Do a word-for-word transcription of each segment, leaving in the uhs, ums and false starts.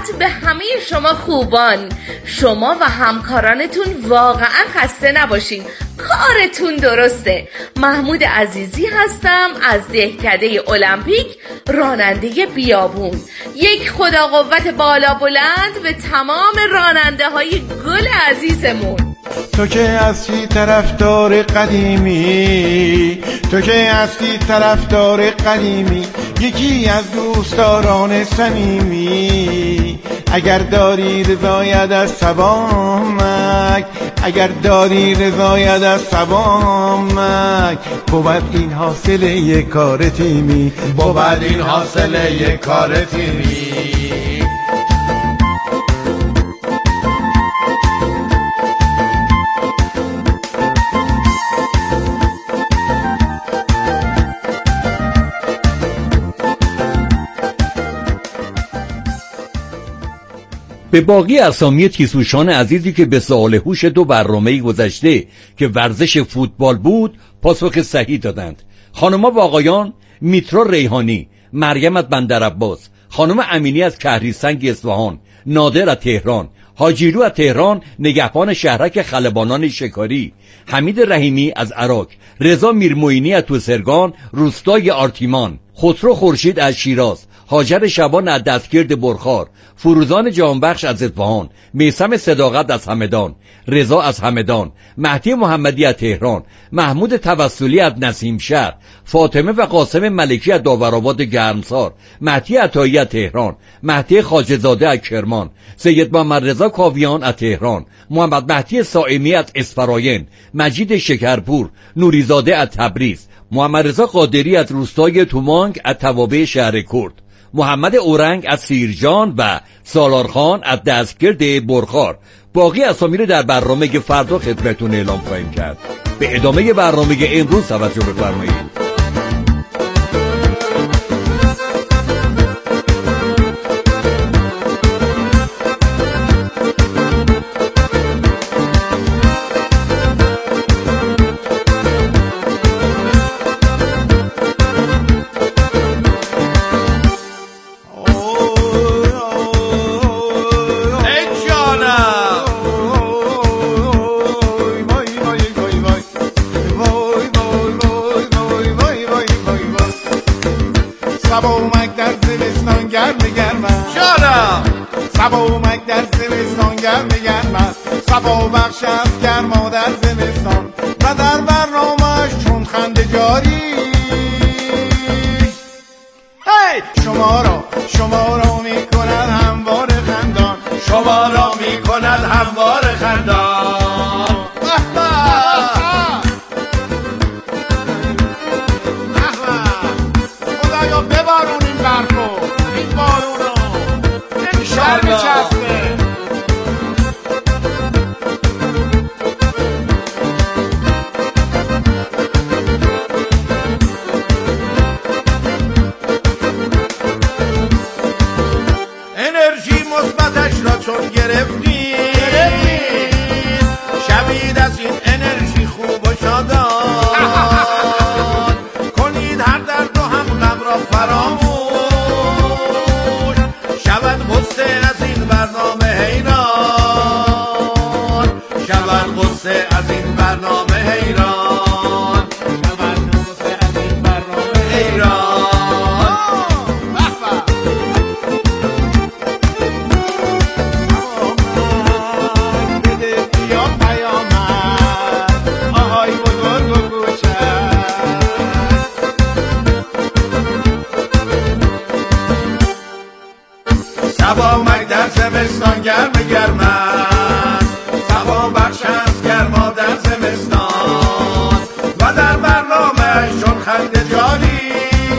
سلامت به همه شما خوبان. شما و همکارانتون واقعا خسته نباشین، کارتون درسته. محمود عزیزی هستم از دهکده المپیک، راننده بیابون. یک خدا قوت بالا بلند به تمام راننده های گل عزیزمون. تو که هستی طرفدار قدیمی، تو که هستی طرفدار قدیمی، یکی از دوستداران صمیمی. اگر داری رضایت از سبامک، اگر داری رضایت از سبامک، بود این حاصل یک کار تیمی، بود این حاصل یک کار تیمی. به باقی اسامی تیسوشان عزیزی که به سوال هوش دو برنامه گذشته که ورزش فوتبال بود پاسخ صحیح دادند. خانم‌ها و آقایان، میترا ریحانی، مریم از بندرعباس، خانم امینی از کهریسنگ اصفهان، نادر از تهران، حاجیلو از تهران، نگهبان شهرک خلبانان شکاری، حمید رحیمی از عراق، رضا میرموینی از توسرگان روستای آرتیمان، خسرو خورشید از شیراز، هاجر شبان از دستگرد برخار، فروزان جانبخش از اصفهان، میثم صداقت از همدان، رضا از همدان، مهدی محمدی از تهران، محمود توسلی از نسیم شهر، فاطمه و قاسم ملکی از داورآباد گرمسار، مهدی عطایی از تهران، مهدی خواجه‌زاده از کرمان، سید محمد رضا کاویان از تهران، محمد مهدی صائمی از اسفراین، مجید شکرپور، نوریزاده از تبریز، محمد رضا قادری از روستای تومانگ از توابع شهر کرد، محمد اورنگ از سیرجان و سالارخان از دستگرد برخار. باقی اسامی رو در برنامه فردا خدمتتون اعلام خواهیم کرد. به ادامه برنامه امروز توجه بفرمایید. سبا در زمستان گرم گرم شارا، سبا در زمستان گرم گرم، سبا بخش از گرما در زمستان و در برنامه‌اش چون خنده جاری. هی شما را شما را میکند هموار خندان، شما را میکند هموار خندان. ببارون این برفو، این بارونو، این شرم چسبه. انرژی مثبتش را چون گرفتی، شوید از این انرژی خوب و شادان. کنید هر درد و هم غم را فراموش، شود غصه از این برنامه حیران، شود غصه از این برنامه حیران، شود غصه از این برنامه حیران. بده بیا پیامد، آهای بزرگ و کوچک. سبا در زمستان گرم گرم است، سبا بخش از گرما در زمستان و در برنامه چون خنده جاری.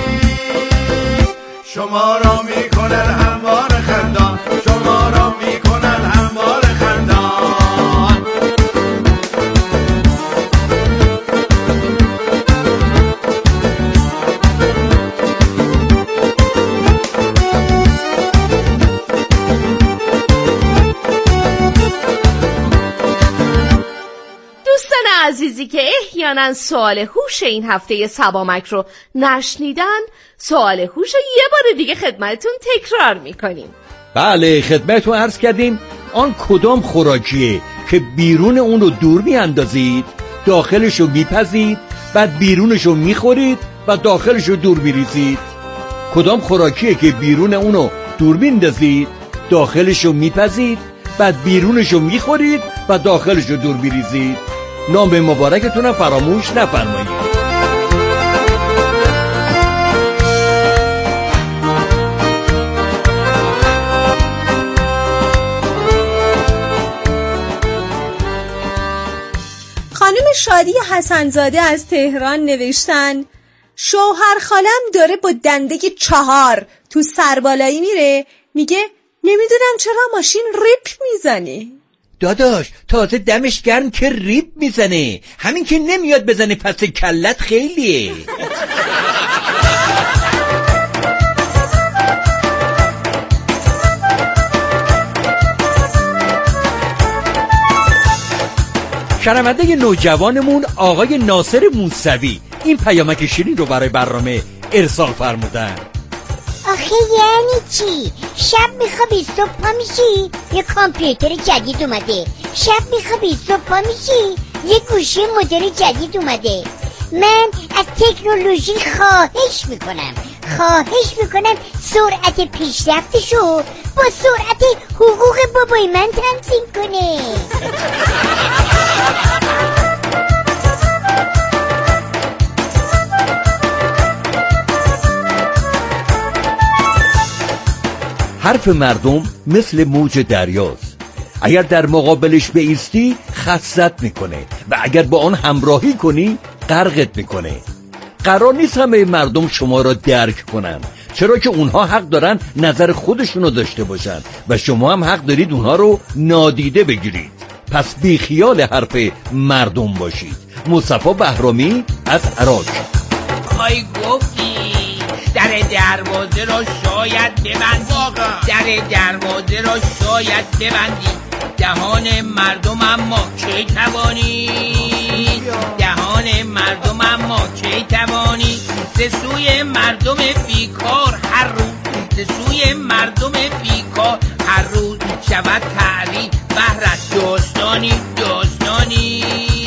شما را میکند هموار خندان، شما را میکند هموار خندان. عزیزی که احیانا سوال هوش این هفته سبامک رو نشنیدن، سوال هوش یه بار دیگه خدمتتون تکرار میکنیم. بله خدمتتون عرض کردیم آن کدام خوراکیه که بیرون اون رو دور میاندازید، داخلش رو میپزید، بعد بیرونش رو میخورید و داخلش رو دور میریزید؟ کدام خوراکیه که بیرون اون رو دور میاندازید، داخلش رو میپزید، بعد بیرونش رو میخورید و داخلش رو دور میریزید؟ نام مبارکتون هم فراموش نفرمایید. خانم شادی حسنزاده از تهران نوشتن شوهر خالم داره با دنده چهار تو سربالایی میره، میگه نمیدونم چرا ماشین ریپ میزنه. داداش تازه دمش گرم که ریپ میزنه، همین که نمیاد بزنه پس کلت خیلیه. شنونده نوجوانمون آقای ناصر موسوی این پیامک شیرین رو برای برنامه ارسال فرمودن. آخه یعنی چی؟ شب میخوابی صبح پا میشی یه کامپیوتر جدید اومده، شب میخوابی صبح پا میشی یه گوشی مدل جدید اومده. من از تکنولوژی خواهش میکنم خواهش میکنم سرعت پیشرفتشو با سرعت حقوق بابای من تنظیم کنه. حرف مردم مثل موج دریاست، اگر در مقابلش بایستی خستت میکنه و اگر با آن همراهی کنی غرقت میکنه. قرار نیست همه مردم شما را درک کنن، چرا که اونها حق دارن نظر خودشونو داشته باشن و شما هم حق دارید اونها رو نادیده بگیرید. پس بی خیال حرف مردم باشید. مصطفی بهرامی از عراق. آی گفتی در دروازه را شاید ببندی، در دروازه را شاید ببندی، دهان مردم اما کی توانی، دهان مردم اما کی توانی، ز سوی مردم بیکار هر روز، ز سوی مردم بیکار هر روز شود تعریف بهرت داستانی داستانی.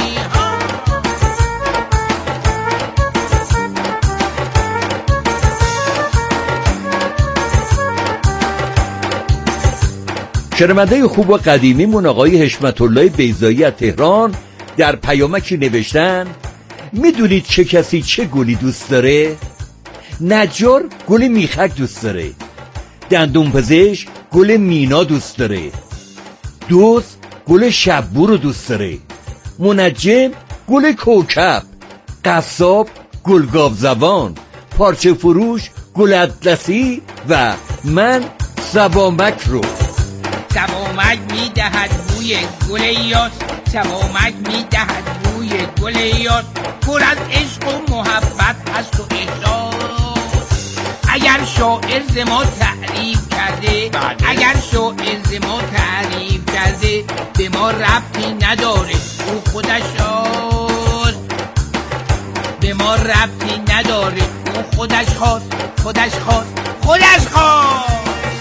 شنونده خوب و قدیمیمون آقای حشمت الله بیضایی از تهران در پیامکی نوشتن میدونید چه کسی چه گلی دوست داره؟ نجار گل میخک دوست داره، دندون پزشک گل مینا دوست داره، دوست گل شبو رو دوست داره، منجم گل کوکب، قصاب گل گاوزبان، پارچه فروش گل اطلسی و من سبامک رو. سبامک میدهد بوی گل یاس، سبامک میدهد بوی گل یاس، پر از عشق و محبت هست و احساس. اگر شاعر ز ما تعریف کرده، اگر شاعر ز ما تعریف کرده، به ما ربطی نداره او خودش هاست، به ما ربطی نداره او خودش هاست، خودش خواست خودش خواست.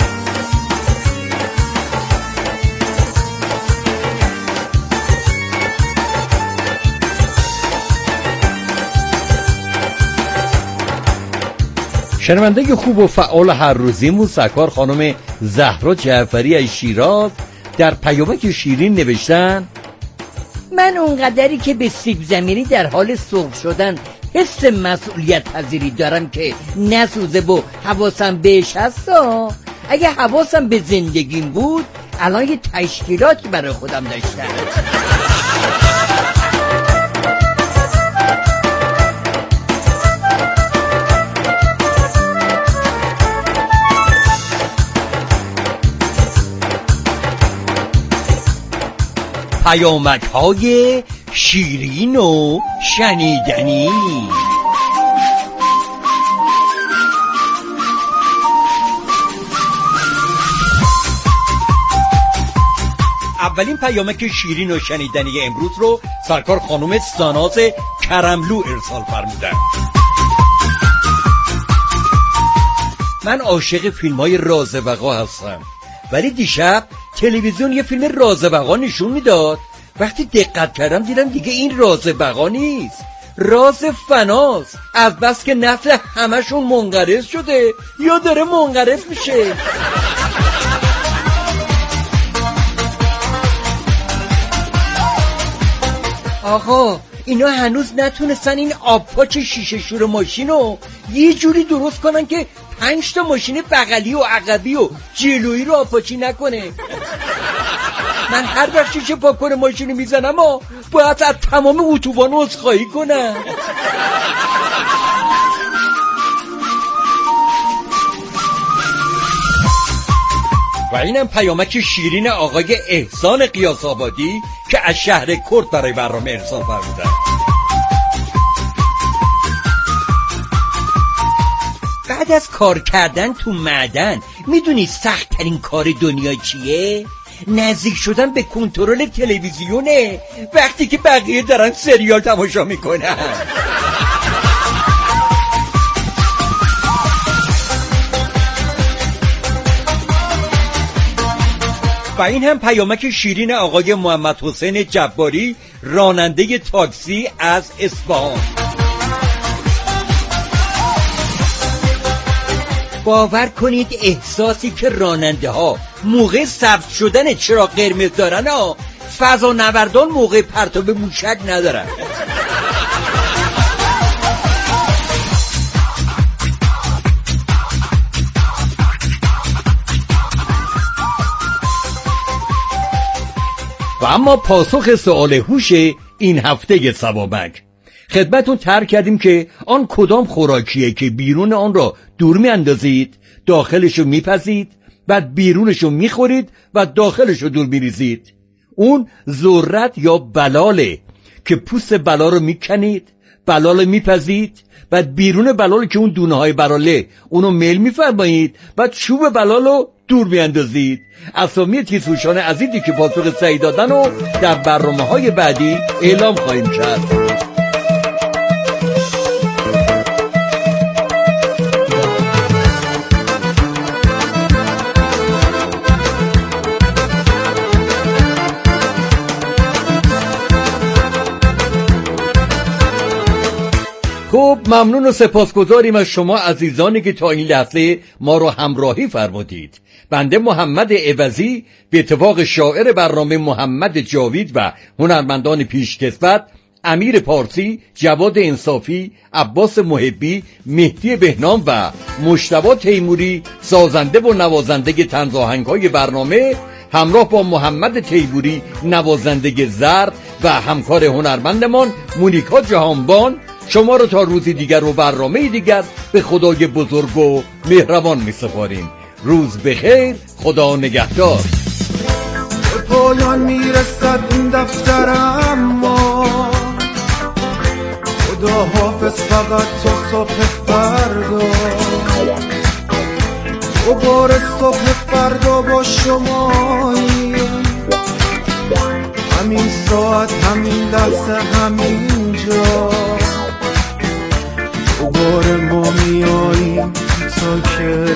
شنونده خوب و فعال هر روزیمون سرکار خانم زهرا جعفری از شیراز در پیامک شیرین نوشتن من اونقدری که به سیب زمینی در حال سرخ شدن حس مسئولیت پذیری دارم که نسوزه و حواسم بهش هستا. اگه حواسم به زندگیم بود الان یه تشکیلاتی برای خودم داشتم. پیامک های شیرین و شنیدنی. اولین پیامک شیرین و شنیدنی امروز رو سرکار خانم ساناز کرملو ارسال فرمودن. من عاشق فیلم های راز وقا هستم. ولی دیشب تلویزیون یه فیلم راز بقا نشون میداد. وقتی دقت کردم دیدم دیگه این راز بقا نیست، راز فناست. از بس که نسل همشون منقرض شده یا داره منقرض میشه. آقا اینا هنوز نتونستن این آبپاچ شیشه شور ماشین رو یه جوری درست کنن که پنج تا ماشین بغلی و عقبی و جلویی رو آبپاچی نکنه. من هر وقت شیشه پاک کنه ماشین رو میزنم و باید از تمام اتوبان عذرخواهی کنم. و اینم پیامک شیرین آقای احسان قیاس آبادی که از شهر کرد برای برنامه ارسال فرمودن. بعد از کار کردن تو معدن میدونی سخت ترین کار دنیا چیه؟ نزدیک شدن به کنترل تلویزیونه وقتی که بقیه دارن سریال تماشا میکنن. و این هم پیامک شیرین آقای محمد حسین جباری، راننده تاکسی از اصفهان. باور کنید احساسی که راننده ها موقع سبز شدن چراغ قرمز دارن ها، فضانوردان موقع پرتاب موشک ندارن. و اما پاسخ سوال هوش این هفته ثوابک. خدمتون ترک کردیم که آن کدام خوراکیه که بیرون آن را دور می اندازید، داخلشو میپزید، بعد بیرونشو میخورید و داخلشو دور میریزید. اون ذرت یا بلاله که پوست بلا رو میکنید، بلال میپزید، بعد بیرون بلال که اون دونه های بلاله اونو میل میفرمایید، بعد چوب بلالو دور میاندازید. اسامی تیزهوشان عزیزی که پاسخ صحیح دادن رو در برنامه‌های بعدی اعلام خواهیم کرد. خب ممنون و سپاسگزاریم از شما عزیزانی که تا این لحظه ما رو همراهی فرمودید. بنده محمد عوضی به اتفاق شاعر برنامه محمد جاوید و هنرمندان پیشکسوت امیر پارسی، جواد انصافی، عباس محبی، مهدی بهنام و مجتبی تیموری سازنده و نوازنده طنز آهنگ‌های برنامه همراه با محمد تیموری نوازنده زرد و همکار هنرمندمان مونیکا جهانبان شما رو تا روزی دیگر و برنامه دیگر به خدای بزرگ و مهربان می سپاریم. روز بخیر، خدا نگهدار. به پایان میرسد این دفترم ما، خدا حافظ فقط تا صبح فردا. دوباره صبح فردا با شمایی، همین ساعت همین لحظه همین جا. دوباره ما میاییم تا که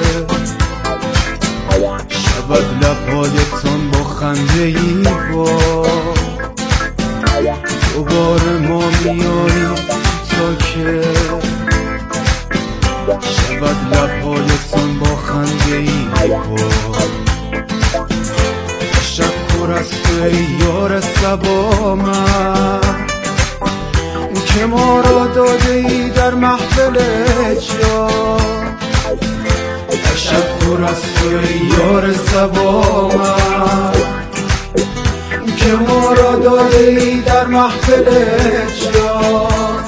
شود لبهایتان با خنده ای با. دوباره ما میاییم تا که شود لبهایتان با خنده ای با. تشکر از تو ای یار صبا من که ما را داده ای در محفل جا. تشکر از تو ای یار صبا من که ما را داده ای در محفل جا.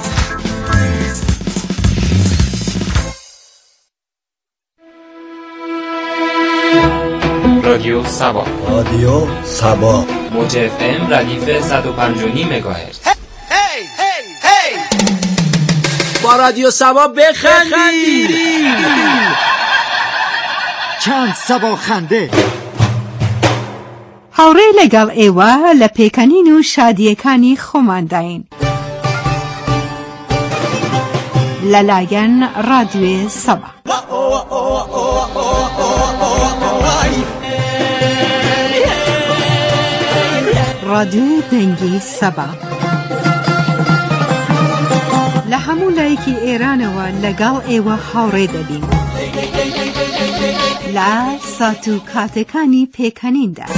رادیو سبا، رادیو سبا موج اف ام ردیف صد و پنج و نیم مگاهرتز. با رادیو سبا بخندید. چند سبا خنده هاوڕێ لەگەڵ ئێوە لە پێکەنین و شادیەکانی خۆمانداین لەلایەن ڕادیۆی سەبا. رادیو دنگی سبا لهمو لایکی ایران و لگل ایوه حوره دبیم لا ساتو کاتکانی پیکنین ده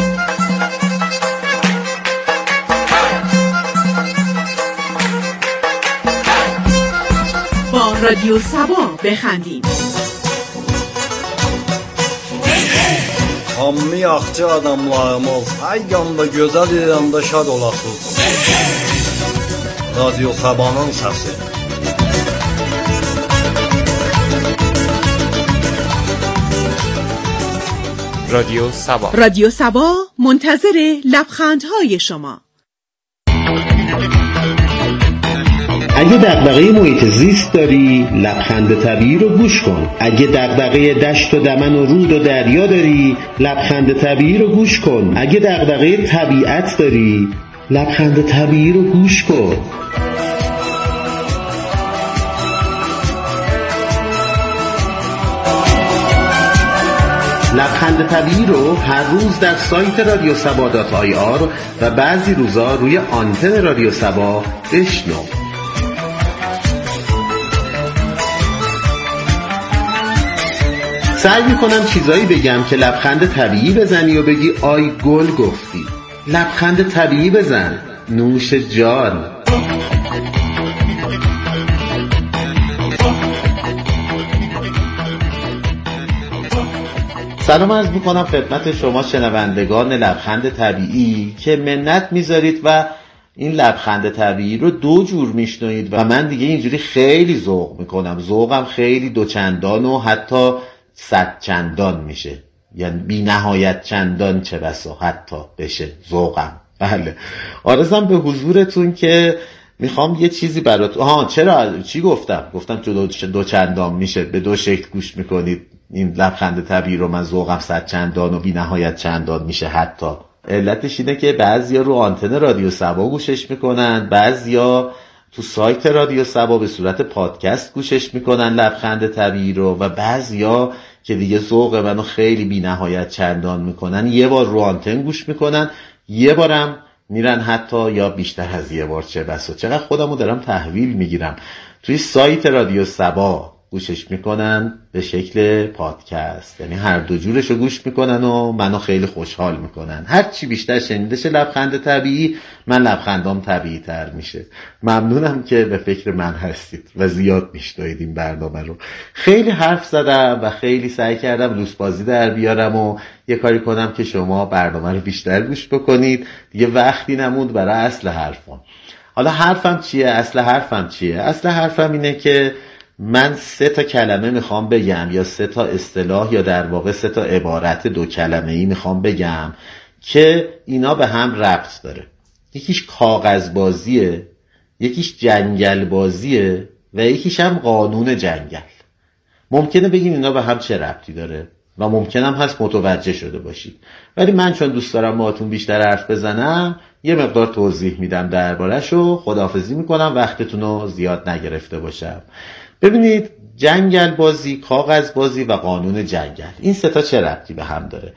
با رادیو سبا بخندیم. Hammi axçı adamlarımız hər yanda gözəl İranda şad olasınız. Radyo Sabanın səsi. رادیو سبا رادیو سبا منتظر لبخندهای شما. اگه دغدغه محیط زیست داری لبخند طبیعی رو گوش کن. اگه دغدغه دشت و دمن و رود و دریا داری لبخند طبیعی رو گوش کن. اگه دغدغه طبیعت داری لبخند طبیعی رو گوش کن. لبخند طبیعی رو هر روز در سایت رادیو سبا دات آی آر و بعضی روزا روی آنتن رادیو سبا بشنو. سعی میکنم چیزایی بگم که لبخند طبیعی بزنی و بگی آی گل گفتی. لبخند طبیعی بزن، نوش جان. سلام عرض میکنم خدمت شما شنوندگان لبخند طبیعی که منت میذارید و این لبخند طبیعی رو دو جور میشنوید و من دیگه اینجوری خیلی ذوق میکنم. ذوقم خیلی دوچندان و حتی صد چندان میشه، یعنی بی نهایت چندان چه بسا حتی بشه ذوقم. بله آرزم به حضورتون که میخوام یه چیزی برات. آها چرا چی گفتم؟ گفتم دو, دو چندان میشه، به دو شکل گوش میکنید. این لبخند طبیعی رو من ذوقم صد چندان و بی نهایت چندان میشه حتی. علتش اینه که بعضیا رو آنتن رادیو سبا گوشش میکنن، بعضیا تو سایت رادیو سبا به صورت پادکست گوشش میکنن لبخند طبیعی رو، و بعضیا که دیگه ذوق منو خیلی بی نهایت چندان میکنن یه بار رو آنتن گوش میکنن، یه بارم میرن حتی یا بیشتر از یه بار. چه بسا چقدر خودمو دارم تحویل میگیرم. توی سایت رادیو سبا گوشش میکنن به شکل پادکست، یعنی هر دو جورشو گوش میکنن و منو خیلی خوشحال میکنن. هر چی بیشتر شنیدش لبخند طبیعی من لبخندام طبیعی تر میشه. ممنونم که به فکر من هستید و زیاد میشنوید این برنامه رو. خیلی حرف زدم و خیلی سعی کردم لوس بازی در بیارم و یه کاری کنم که شما برنامه رو بیشتر گوش بکنید. دیگه وقتی نموند برای اصل حرفم. حالا حرفم چیه؟ اصل حرفم چیه؟ اصل حرفم اینه که من سه تا کلمه میخوام بگم، یا سه تا اصطلاح، یا در واقع سه تا عبارت دو کلمه ای میخوام بگم که اینا به هم ربط داره. یکیش کاغذ بازیه، یکیش جنگل بازیه و یکیش هم قانون جنگل. ممکنه بگیم اینا به هم چه ربطی داره و ممکنه هم هست متوجه شده باشید، ولی من چون دوست دارم باهاتون بیشتر حرف بزنم یه مقدار توضیح میدم دربارش و خداحافظی میکنم وقتتون رو زیاد نگرفته باشم. ببینید، جنگل بازی، کاغذ بازی و قانون جنگل، این سه تا چه ربطی به هم داره؟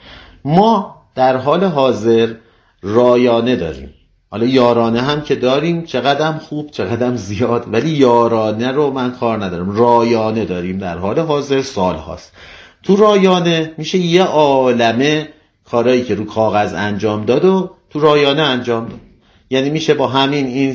ما در حال حاضر رایانه داریم، حالا یارانه هم که داریم، چقدرم خوب چقدرم زیاد، ولی یارانه رو من کار ندارم. رایانه داریم در حال حاضر، سال هاست. تو رایانه میشه یه عالمه کارهایی که رو کاغذ انجام داد و تو رایانه انجام داد. یعنی میشه با همین این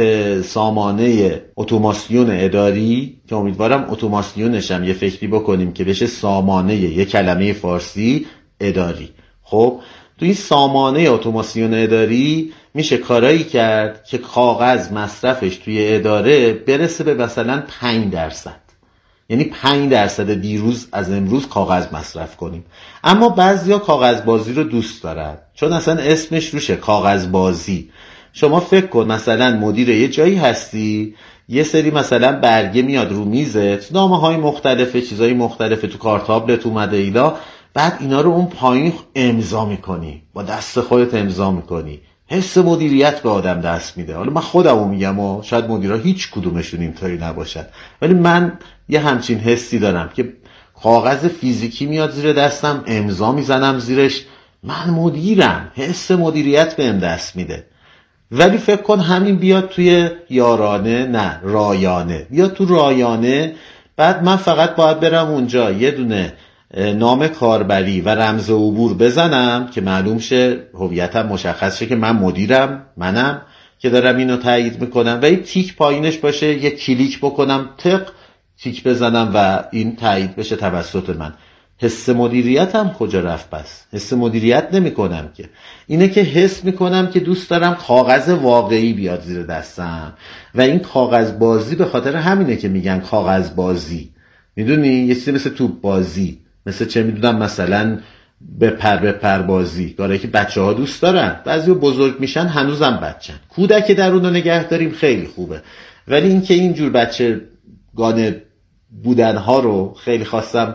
سامانه اتوماسیون اداری که امیدوارم اتوماسیونش هم یه فکری بکنیم که بشه سامانه یه کلمه فارسی اداری. خب تو این سامانه اتوماسیون اداری میشه کارایی کرد که کاغذ مصرفش توی اداره برسه به مثلا پنج درصد. یعنی پنج درصد دیروز از امروز کاغذ مصرف کنیم. اما بعضیا کاغذ بازی رو دوست دارن، چون اصلا اسمش روشه، کاغذ بازی. شما فکر کن مثلا مدیر یه جایی هستی، یه سری مثلا برگه میاد رو میزت، نامه های مختلفه، چیزای مختلفه، تو کارتابلت اومده اینا، بعد اینا رو اون پایین امضا میکنی، با دست خودت امضا میکنی. حس مدیریت به آدم دست میده. حالا من خودمو میگم و شاید مدیرها هیچ کدومشون اینطوری نباشد، ولی من یه همچین حسی دارم که کاغذ فیزیکی میاد زیر دستم، امضا میزنم زیرش، من مدیرم، حس مدیریت بهم دست میده. ولی فکر کن همین بیاد توی یارانه، نه رایانه، بیاد تو رایانه، بعد من فقط باید برم اونجا یه دونه نام کاربری و رمز عبور بزنم که معلوم شه، هویتم مشخص شه که من مدیرم، منم که دارم اینو تایید میکنم و این تیک پایینش باشه، یه کلیک بکنم، تق تیک بزنم و این تایید بشه توسط من. حس مدیریتم کجا رفت بس؟ حس مدیریت نمی کنم که. اینه که حس میکنم که دوست دارم کاغذ واقعی بیاد زیر دستم و این کاغذ بازی به خاطر همینه که میگن کاغذ بازی. میدونی یه چیزی مثل توپ بازی، مثل چه میدونم مثلا به پر به پر بازی، کاری که بچه ها دوست دارن، بعضی بزرگ میشن هنوزم بچن. کودک درون رو نگه داریم خیلی خوبه، ولی این که اینجور بچه گانه بودن ها رو خیلی خواستم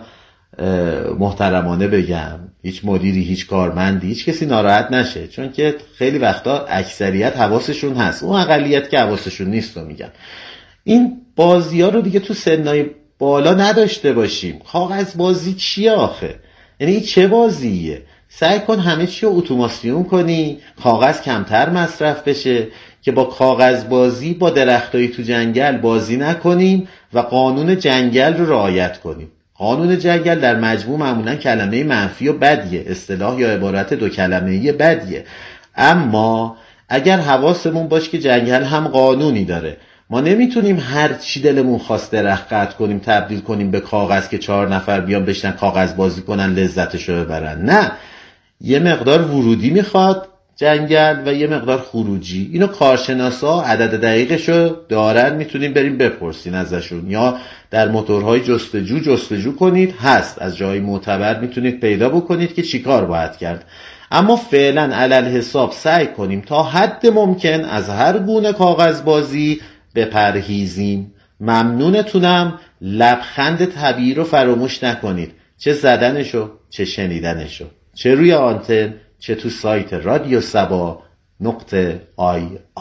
محترمانه بگم. هیچ مدیری، هیچ کارمندی، هیچ کسی ناراحت نشه، چون که خیلی وقتا اکثریت حواسشون هست، اون اقلیت که حواسشون نیست رو میگن. این بازی ها رو دیگه تو سنای بالا نداشته باشیم. کاغذ بازی چیه آخه؟ یعنی این چه بازیه؟ سعی کن همه چی رو اتوماسیون کنی، کاغذ کمتر مصرف بشه، که با کاغذ بازی با درختایی تو جنگل بازی نکنیم و قانون جنگل رو رعایت کنیم. قانون جنگل در مجموع معمولا کلمه منفی و بدیه، اصطلاح یا عبارت دو کلمه‌ای بدیه. اما اگر حواسمون باشه که جنگل هم قانونی داره، ما نمیتونیم هر چی دلمون خواست درخت قطع کنیم تبدیل کنیم به کاغذ که چهار نفر بیان بشنن کاغذ بازی کنن لذتشو ببرن. نه، یه مقدار ورودی میخواد جنگل و یه مقدار خروجی. اینو کارشناسا عدد دقیقشو دارن، میتونیم بریم بپرسین ازشون، یا در موتورهای جستجو جستجو کنید، هست از جای معتبر میتونید پیدا بکنید که چیکار باید کرد. اما فعلا علل حساب سعی کنیم تا حد ممکن از هر گونه کاغذ بازی بپرهیزیم. ممنونتونم. لبخند طبیعی رو فراموش نکنید، چه زدنشو چه شنیدنشو، چه روی آنتن چه تو سایت رادیو سبا نقطه آی آر.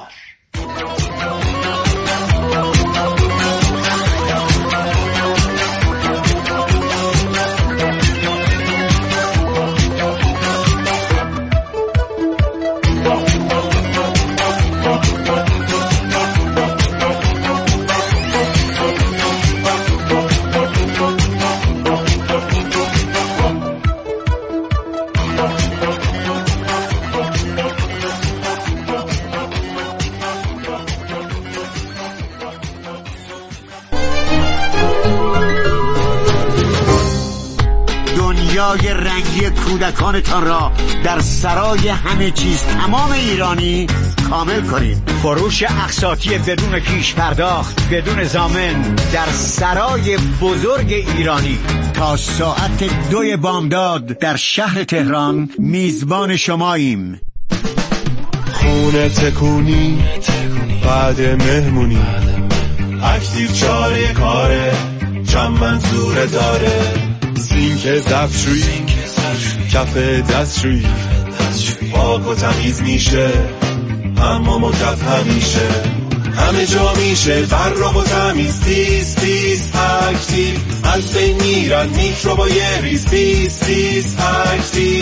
دنیای رنگی کودکانتان را در سرای همه چیز تمام ایرانی کامل کنید. فروش اقساطی بدون پیش پرداخت، بدون ضامن در سرای بزرگ ایرانی. تا ساعت دوی بامداد در شهر تهران میزبان شماییم. خونه تکونی بعد مهمونی، اکتیو چاره کاره چند منظوره داره، سینک ظرفشویی کف دستشویی پاک و تمیز میشه، اما مدت همیشه همه جا میشه فرق و تمیز. تیز تیز اکتیو از بین میرن میکروبای ریز. تیز تیز اکتیو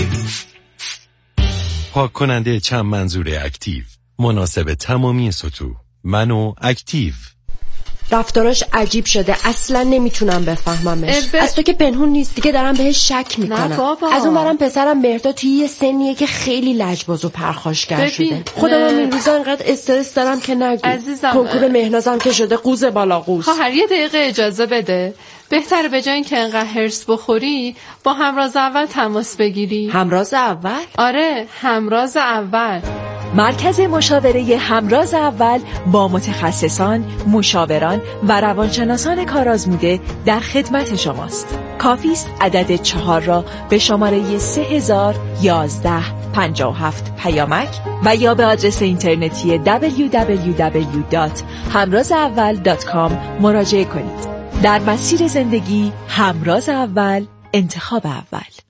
پاک کننده چند منظور اکتیو، مناسب تمامی سطوح. منو اکتیو. رفتاراش عجیب شده، اصلا نمیتونم بفهممش. ب... از تو که پنهون نیست دیگه، دارم بهش شک میکنم. از اون برم پسرم مهرداد توی یه سنیه که خیلی لجباز و پرخاشگر شده. خودم این روزا انقدر استرس دارم که نگو. عزیزم کنکور مهنازم که شده قوز بالا قوز. خواهر یه دقیقه اجازه بده. بهتره به جای اینکه انقدر هرس بخوری با همراز اول تماس بگیری. همراز اول؟ آره، همراز اول. مرکز مشاوره همراز اول با متخصصان، مشاوران و روانشناسان کارآزموده در خدمت شماست. کافی است عدد چهار را به شماره سه هزار یازده پنجاه و هفت پیامک و یا به آدرس اینترنتی دبلیو دبلیو دبلیو دات همراز اول دات کام مراجعه کنید. در مسیر زندگی همراز اول، انتخاب اول.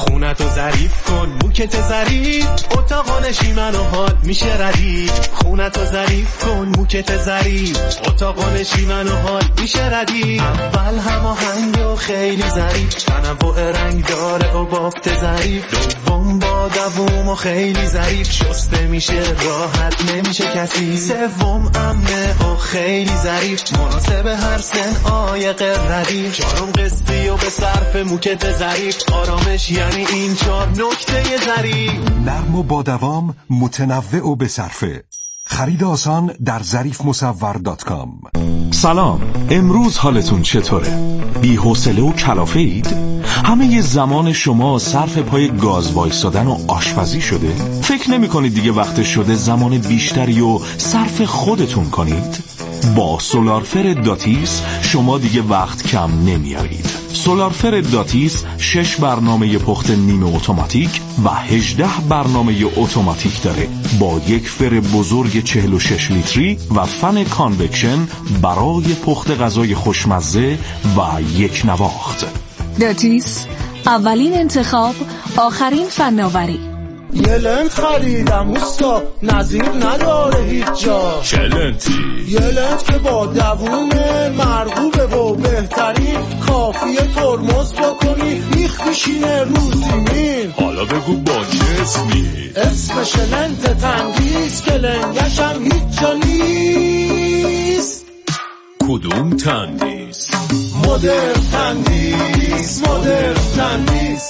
خونتو ظریف کن موکت ظریف، اتاق نشیمن و حال میشه ردیف. خونتو ظریف کن موکت ظریف، اتاق نشیمن و حال میشه ردیف. اول هماهنگ و خیلی ظریف، تنوع رنگ داره و بافت ظریف. دوم با دوم و خیلی ظریف، شسته میشه راحت نمیشه کسی. سوم امنه و خیلی ظریف، مناسب هر سن عایق ردیف. چهارم قسطی و به صرف موکت ظریف، آرامش یعنی این چهار نکته ظریف. نرم و با دوام، متنوع و به صرفه. خرید آسان در ظریف مصور دات کام. سلام، امروز حالتون چطوره؟ بی حوصله و کلافه اید؟ همه ی زمان شما صرف پای گاز وایسادن و آشپزی شده؟ فکر نمی کنید دیگه وقت شده زمان بیشتری و صرف خودتون کنید؟ با سولارفر داتیس شما دیگه وقت کم نمیارید. سولارفر داتیس شش برنامه پخت نیمه اتوماتیک و هجده برنامه اتوماتیک داره با یک فر بزرگ چهل و شش لیتری و فن کانوکشن برای پخت غذای خوشمزه و یک نواخت. داتیس، اولین انتخاب، آخرین فناوری. یه لنت خریدم اوستا، نظیر نداره هیچ جا. چه لنتی؟ یه لنت که با دوونه مرغوبه و بهترین، کافیه ترمز بکنی میخ میشینه رو زمین. حالا بگو با چه اسمی؟ اسمش لنت تندیس که لنگشم هیچ جا نیست. کدوم تندیس؟ مدر تندیس، مدر تندیس.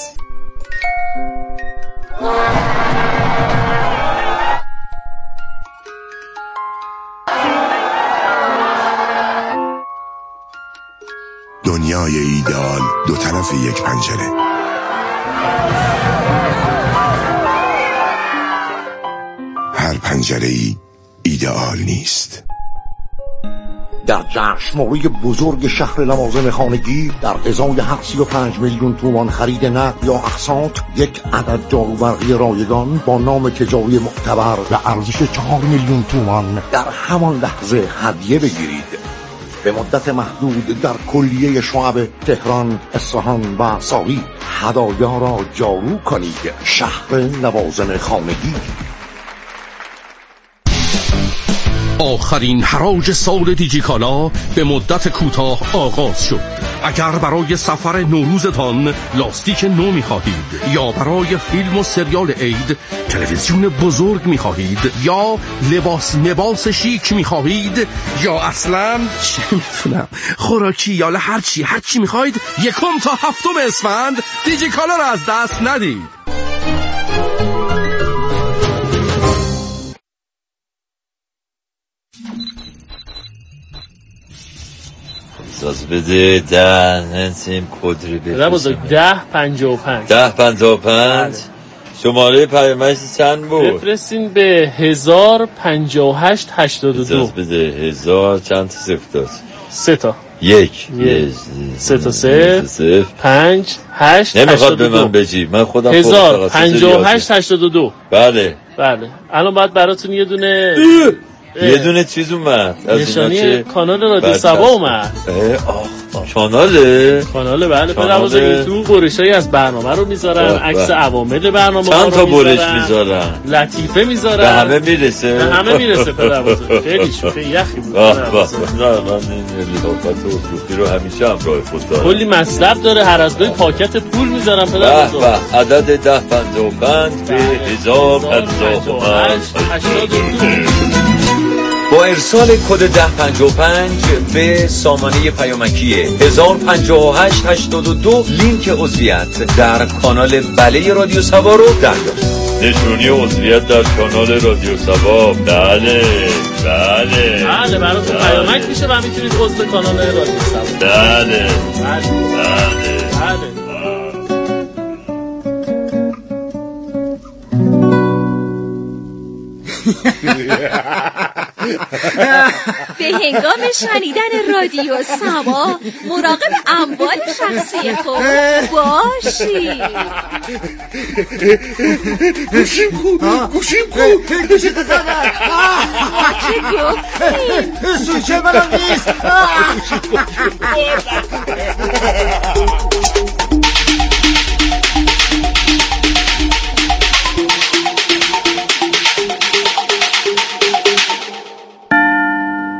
دنیای ایدئال دو طرف یک پنجره. هر پنجره ای ایدئال نیست. در جشنواره بزرگ شهر لوازم خانگی در ازای سی و پنج میلیون تومان خرید نقد یا اقساط، یک عدد جاروبرقی رایگان با نام تجاری معتبر و ارزش چهار میلیون تومان در همان لحظه هدیه بگیرید. به مدت محدود در کلیه شعب تهران، اصفهان و ساری هدایا را جارو کنید. شهر لوازم خانگی. آخرین حراج سال دیجیکالا به مدت کوتاه آغاز شد. اگر برای سفر نوروزتان لاستیک نو می‌خواهید، یا برای فیلم و سریال عید تلویزیون بزرگ می‌خواهید، یا لباس لباس شیک می‌خواهید، یا اصلاً چه می‌دونم خوراکی یا هر چی هر چی می‌خواهید، یکم تا هفتم اسفند دیجیکالا را از دست ندید. اجازه بده ده نسیم کدری بفرستم. بزرگ ده پنجاه و پنج ده پنجاه و پنج شماره پیامک چند بود؟ بفرستین به هزار پنجاه و هشت هشتاد و دو. اجازه بده هزار چند تا صفر داشت؟ سه تا. یک سه تا صفر پنج هشت نمیخواد به من بجی، من خودم هزار پنجاه و هشت هشتاد و دو. بله بله. الان باید براتون یه دونه یه دونه چیز اومد نشانی کانال رادیو سبا اومد. کاناله کاناله بله. پدر تو برشایی از برنامه رو میذارن، عکس عوامل برنامه چند تا برش میذارن، لطیفه میذارن، به همه میرسه به همه میرسه پدر بزرگ. خیلی شوخی یخی بود. نه من این لطافت و شوخی رو همیشه همراه خود دارم. کلی مطلب داره، هر از دوی پاکت پول میذارن پدر بزرگ. عدد ده پنجاه و پنج به هزار پنجاه و پنج هشتاد و دو. با ارسال کد ده پنجاه و پنج به سامانه پیامکی هزار پنجاه و هشت هشتاد و دو لینک عضویت در کانال بله رادیو سبا رو دریافت. نشونی عضویت در کانال رادیو سبا. بله بله بله براتون پیامک میشه و میتونید عضو کانال رادیو سبا. بله بله بله بله. به هنگام شنیدن رادیو سبا مراقب اموال شخصی خود باشید. گوشیم کو گوشیم کو گوشیم زدن. چه گفتیم؟ سوچه منم نیست.